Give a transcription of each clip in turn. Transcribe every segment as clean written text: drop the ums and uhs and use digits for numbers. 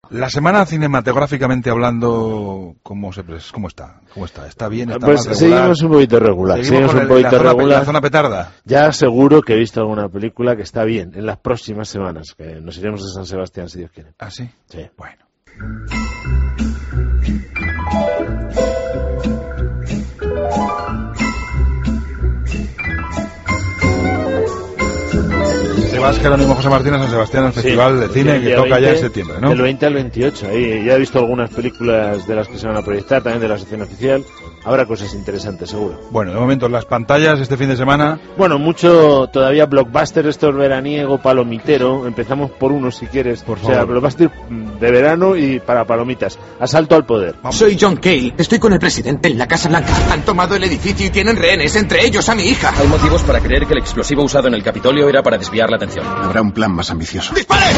La semana cinematográficamente hablando, ¿cómo está? ¿Está bien? ¿Está pues mal, regular? Seguimos un poquito regular. Seguimos un poquito regular. La zona petarda. Ya seguro que he visto alguna película que está bien en las próximas semanas, que nos iremos a San Sebastián si Dios quiere. ¿Ah, sí? Sí. Bueno. Te vas, Jerónimo José Martín, a San Sebastián, al Festival de Cine que toca 20, ya en septiembre, ¿no? Del 20 al 28. Ahí ya he visto algunas películas de las que se van a proyectar, también de la sección oficial. Habrá cosas interesantes, seguro. Bueno, de momento las pantallas este fin de semana. Bueno, mucho todavía blockbuster, esto es veraniego, palomitero. Empezamos por uno, si quieres. Por favor. O sea, blockbuster de verano y para palomitas. Asalto al poder. Vamos. Soy John Kay. Estoy con el presidente en la Casa Blanca. Han tomado el edificio y tienen rehenes, entre ellos a mi hija. Hay motivos para creer que el explosivo usado en el Capitolio era para desviar la atención. Habrá un plan más ambicioso. ¡Disparen!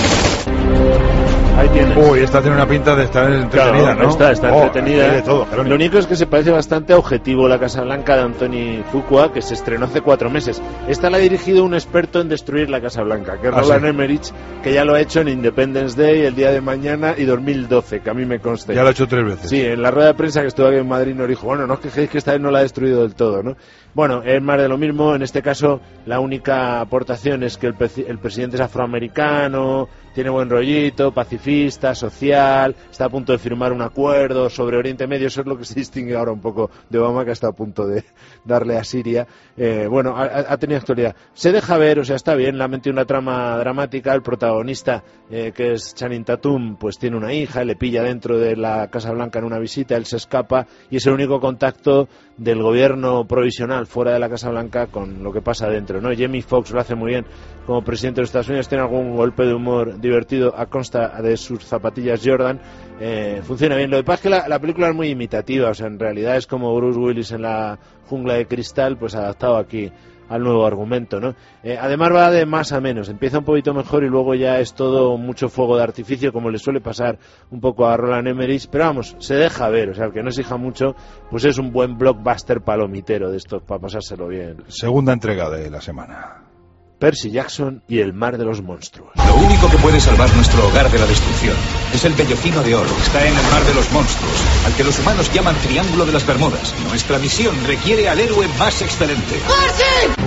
Ahí tienes. Uy, esta tiene una pinta de estar entretenida, claro, ¿no? Está entretenida. De todo, lo único es que se parece bastante a Objetivo, la Casa Blanca de Anthony Fuqua, que se estrenó hace 4 meses. Esta la ha dirigido un experto en destruir la Casa Blanca, que es Roland Emmerich, que ya lo ha hecho en Independence Day, El Día de Mañana y 2012, que a mí me consta. Ya lo ha hecho 3 veces. Sí, en la rueda de prensa que estuvo aquí en Madrid nos dijo, bueno, no os quejéis que esta vez no la ha destruido del todo, ¿no? Bueno, es más de lo mismo. En este caso, la única aportación es que el presidente es afroamericano, tiene buen rollito, pacifista, social, está a punto de firmar un acuerdo sobre Oriente Medio. Eso es lo que se distingue ahora un poco de Obama, que está a punto de darle a Siria. Bueno, ha tenido actualidad. Se deja ver, o sea, está bien, le ha metido una trama dramática. El protagonista, que es Channing Tatum, pues tiene una hija, le pilla dentro de la Casa Blanca en una visita, él se escapa y es el único contacto del gobierno provisional fuera de la Casa Blanca con lo que pasa dentro, ¿no? Jamie Foxx lo hace muy bien como presidente de los Estados Unidos, tiene algún golpe de humor divertido a consta de sus zapatillas Jordan, funciona bien. Lo que pasa es que la película es muy imitativa, o sea, en realidad es como Bruce Willis en La Jungla de Cristal, pues adaptado aquí al nuevo argumento, ¿no? Además va de más a menos, empieza un poquito mejor y luego ya es todo mucho fuego de artificio, como le suele pasar un poco a Roland Emmerich, pero vamos, se deja ver, o sea, el que no exija mucho, pues es un buen blockbuster palomitero de estos para pasárselo bien. Segunda entrega de la semana. Percy Jackson y el mar de los monstruos. Lo único que puede salvar nuestro hogar de la destrucción es el vellocino de oro que está en el mar de los monstruos, al que los humanos llaman Triángulo de las Bermudas. Nuestra misión requiere al héroe más excelente. ¡Percy!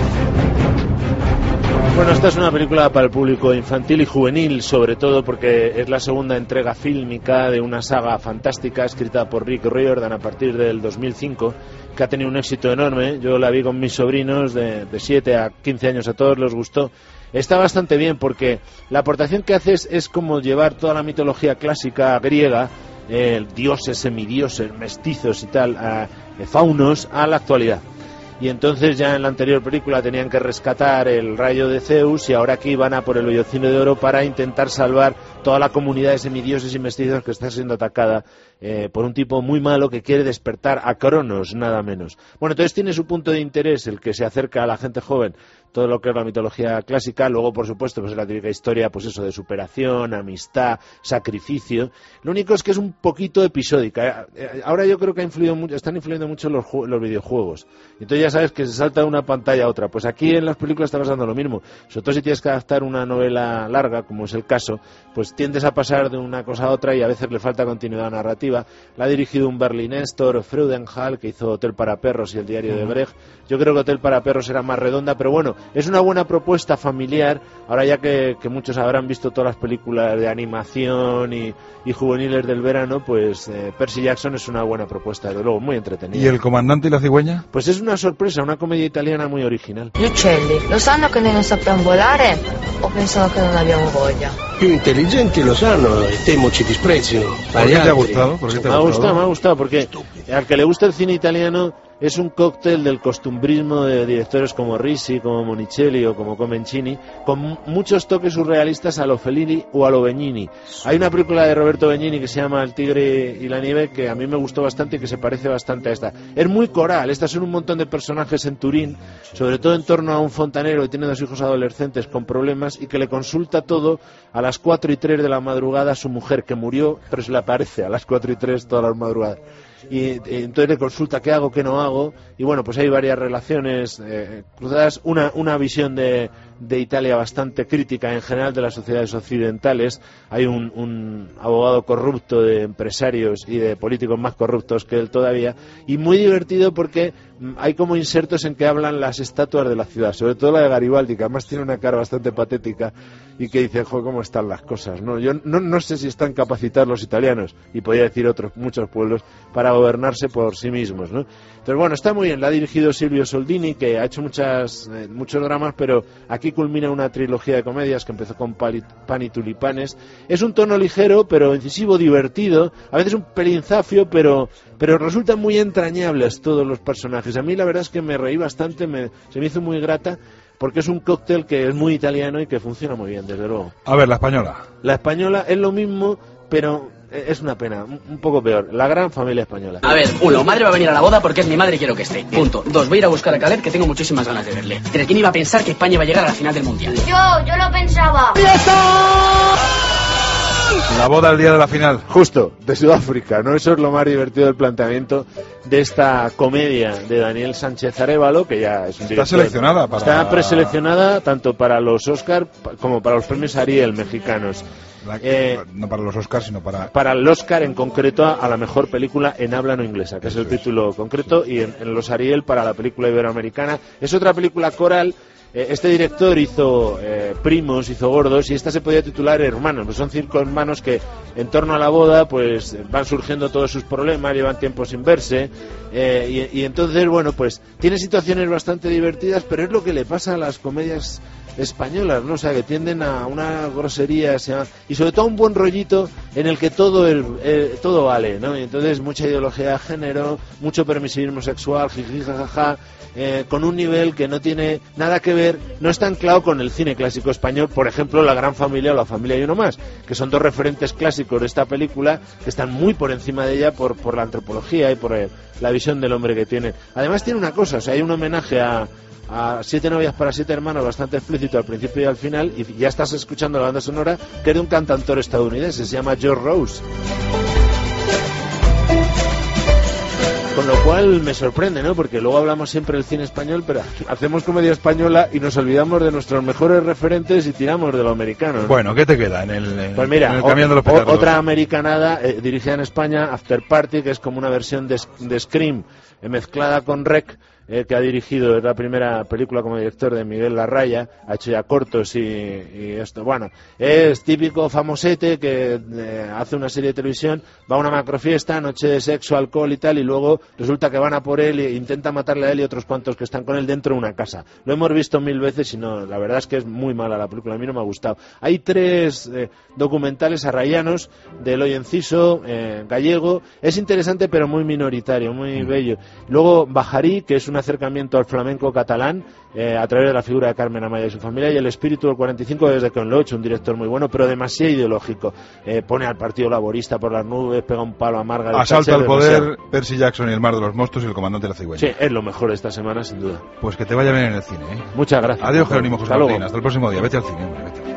Bueno, esta es una película para el público infantil y juvenil, sobre todo porque es la segunda entrega fílmica de una saga fantástica escrita por Rick Riordan a partir del 2005, que ha tenido un éxito enorme. Yo la vi con mis sobrinos de 7 a 15 años, a todos les gustó. Está bastante bien porque la aportación que hace es como llevar toda la mitología clásica griega, dioses, semidioses, mestizos y tal, faunos, a la actualidad. Y entonces ya en la anterior película tenían que rescatar el rayo de Zeus y ahora aquí van a por el vellocino de oro para intentar salvar toda la comunidad de semidioses y mestizos que está siendo atacada por un tipo muy malo que quiere despertar a Cronos, nada menos. Bueno, entonces tiene su punto de interés el que se acerca a la gente joven, todo lo que es la mitología clásica. Luego, por supuesto, pues es la típica historia, pues eso, de superación, amistad, sacrificio. Lo único es que es un poquito episódica. Ahora yo creo que están influyendo mucho los videojuegos. Entonces ya sabes que se salta de una pantalla a otra. Pues aquí en las películas está pasando lo mismo. Sobre todo si tienes que adaptar una novela larga, como es el caso, pues tiendes a pasar de una cosa a otra y a veces le falta continuidad narrativa. La ha dirigido un berlinéstor, Freudenthal, que hizo Hotel para Perros y El Diario de Brecht. Yo creo que Hotel para Perros era más redonda, pero bueno, es una buena propuesta familiar. Ahora ya que muchos habrán visto todas las películas de animación y juveniles del verano, pues Percy Jackson es una buena propuesta, desde luego, muy entretenida. ¿Y El comandante y la cigüeña? Pues es una sorpresa, una comedia italiana muy original. Gli uccelli lo sanno che noi non sappiamo volare o pensano che non abbiamo voglia? Più intelligenti lo sanno e temo ci disprezzino. ¿Por qué te ha gustado? Me ha gustado porque al que le gusta el cine italiano es un cóctel del costumbrismo de directores como Risi, como Monicelli o como Comencini, con muchos toques surrealistas a lo Fellini o a lo Benigni. Hay una película de Roberto Benigni que se llama El tigre y la nieve, que a mí me gustó bastante y que se parece bastante a esta. Es muy coral, estas son un montón de personajes en Turín, sobre todo en torno a un fontanero que tiene 2 hijos adolescentes con problemas y que le consulta todo a las 4:03 de la madrugada a su mujer, que murió, pero se le aparece a las 4:03 todas las madrugadas. Y entonces le consulta qué hago, qué no hago, y bueno, pues hay varias relaciones cruzadas, una visión de de Italia bastante crítica en general de las sociedades occidentales. Hay un abogado corrupto de empresarios y de políticos más corruptos que él todavía, y muy divertido porque hay como insertos en que hablan las estatuas de la ciudad, sobre todo la de Garibaldi, que además tiene una cara bastante patética y que dice, jo, cómo están las cosas, ¿no? Yo no sé si están capacitados los italianos, y podría decir muchos pueblos, para gobernarse por sí mismos, ¿no? Entonces, bueno, está muy bien, la ha dirigido Silvio Soldini, que ha hecho muchos dramas, pero aquí culmina una trilogía de comedias que empezó con Pan y Tulipanes. Es un tono ligero, pero incisivo, divertido, a veces un pelín zafio, pero resultan muy entrañables todos los personajes. A mí la verdad es que me reí bastante, se me hizo muy grata, porque es un cóctel que es muy italiano y que funciona muy bien, desde luego. A ver, la española. La española es lo mismo, pero es una pena, un poco peor. La Gran Familia Española. A ver, 1, madre va a venir a la boda porque es mi madre y quiero que esté. Punto. 2, voy a ir a buscar a Caleb, que tengo muchísimas ganas de verle. 3, ¿quién iba a pensar que España iba a llegar a la final del Mundial? Yo lo pensaba. La boda el día de la final. Justo, de Sudáfrica, ¿no? Eso es lo más divertido del planteamiento de esta comedia de Daniel Sánchez Arévalo, que ya es un director. Está seleccionada para... Está preseleccionada tanto para los Oscar como para los premios Ariel mexicanos. No para los Oscars, sino para el Oscar en concreto a la mejor película en habla no inglesa, que es el título concreto, y en los Ariel para la película iberoamericana. Es otra película coral. Este director hizo Primos, hizo Gordos, y esta se podía titular Hermanos. Pues son 5 hermanos que en torno a la boda pues van surgiendo todos sus problemas, llevan tiempo sin verse, y entonces, bueno, pues tiene situaciones bastante divertidas, pero es lo que le pasa a las comedias españolas, ¿no? O sea, que tienden a una grosería, y sobre todo un buen rollito en el que todo vale, ¿no? Y entonces mucha ideología de género, mucho permisivismo sexual, jiji, jajaja, con un nivel que no tiene nada que ver, no está anclado con el cine clásico español, por ejemplo, La Gran Familia o La Familia y uno más, que son dos referentes clásicos de esta película, que están muy por encima de ella por la antropología y por la visión del hombre que tiene. Además tiene una cosa, o sea, hay un homenaje a 7 novias para 7 hermanos bastante explícito al principio y al final, y ya estás escuchando la banda sonora, que es de un cantautor estadounidense, se llama George Rose. Con lo cual me sorprende, ¿no? Porque luego hablamos siempre del cine español, pero hacemos comedia española y nos olvidamos de nuestros mejores referentes y tiramos de lo americano, ¿no? Bueno, ¿qué te queda en el Pues mira, en el camión de los petardos? Otra americanada dirigida en España, After Party, que es como una versión de Scream mezclada con Rec, que ha dirigido, es la primera película como director de Miguel Larraya, ha hecho ya cortos y esto, bueno, es típico famosete que hace una serie de televisión, va a una macrofiesta, noche de sexo, alcohol y tal, y luego resulta que van a por él e intenta matarle a él y otros cuantos que están con él dentro de una casa. Lo hemos visto 1000 veces y no, la verdad es que es muy mala la película, a mí no me ha gustado. Hay 3 documentales arrayanos de Eloy Enciso, gallego, es interesante pero muy minoritario, muy bello. Luego Bajarí, que es un acercamiento al flamenco catalán a través de la figura de Carmen Amaya y su familia, y El espíritu del 45 desde Con Loach, un director muy bueno pero demasiado ideológico, pone al Partido Laborista por las nubes, pega un palo a Margaret Asalto Thatcher, al poder, demasiado. Percy Jackson y el mar de los monstruos y el comandante de la cigüeña. Sí, es lo mejor de esta semana sin duda. Pues que te vaya bien en el cine, ¿eh? Muchas gracias. Adiós, Jerónimo José Hasta Martín, luego. hasta el próximo día, vete al cine, hombre, vete.